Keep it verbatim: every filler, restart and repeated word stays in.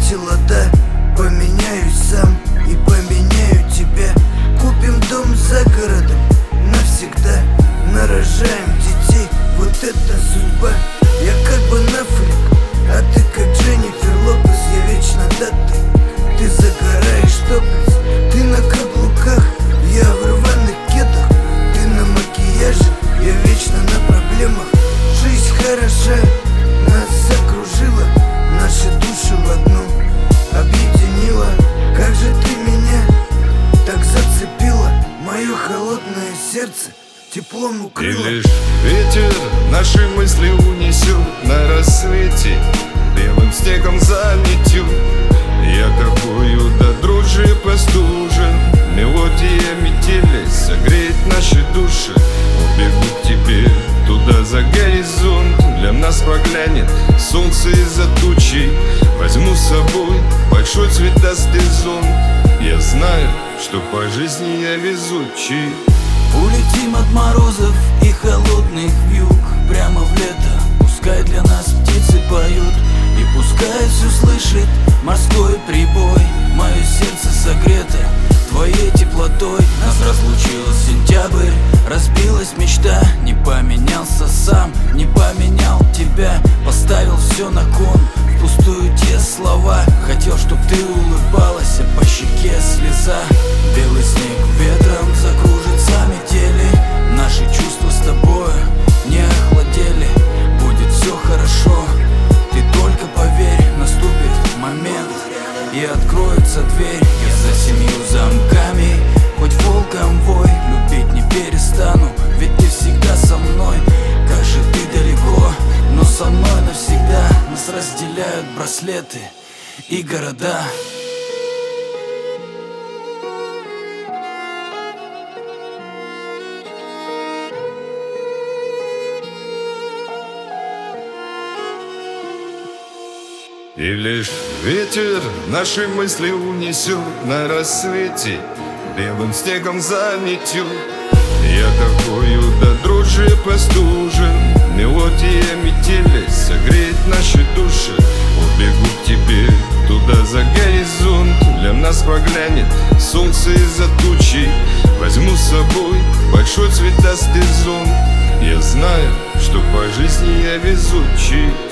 весело, да. Поменяюсь сам и поменяю тебя. Купим дом за городом навсегда. Нарожаем детей, вот это судьба. Я как бы Аффлек, а ты как Дженнифер Лопес. Я вечно да ты, ты загораешь топлес. Ты на каблуках, я в рваных кедах. Ты на макияже, я вечно на проблемах. Жизнь хороша, нас окружила, наши души в одну объединила. Как же ты меня так зацепила, мое холодное сердце теплом укрыло. И лишь ветер наши мысли унесет на рассвете, белым снегом заметет. Я тобою до дрожи простужен, мелодия метели согреет наши души. Убегу к тебе туда за горизонт, для нас проглянет солнце из-за тучи. Возьму с собой большой цветастый зонт. Я знаю, что по жизни я везучий. Улетим от морозов и холодных вьюг прямо в лето. Пускай для нас птицы поют, и пускай все слышит морской прибой. Мое сердце согрето твоей теплотой. Нас разлучил сентябрь, разбилась мечта. Не поменялся сам, не поменял тебя. Поставил все на кон, впустую те слова. Хотел, чтоб ты улыбалась, а по щеке слеза. Белый снег ветром закружится метели. Наши чувства с тобой не охладели. Будет все хорошо, ты только поверь. Наступит момент и откроется дверь. Я за семью замками, хоть волком вой. Любить не перестану, ведь ты всегда со мной. Как же ты далеко, но со мной навсегда. Нас разделяют браслеты и города. И лишь ветер наши мысли унесет на рассвете, белым снегом заметет. Я тобою до дрожи простужен, мелодия метели согреет наши души. Убегу к тебе туда за горизонт, для нас проглянет солнце из-за тучи. Возьму с собой большой цветастый зонт. Я знаю, что по жизни я везучий.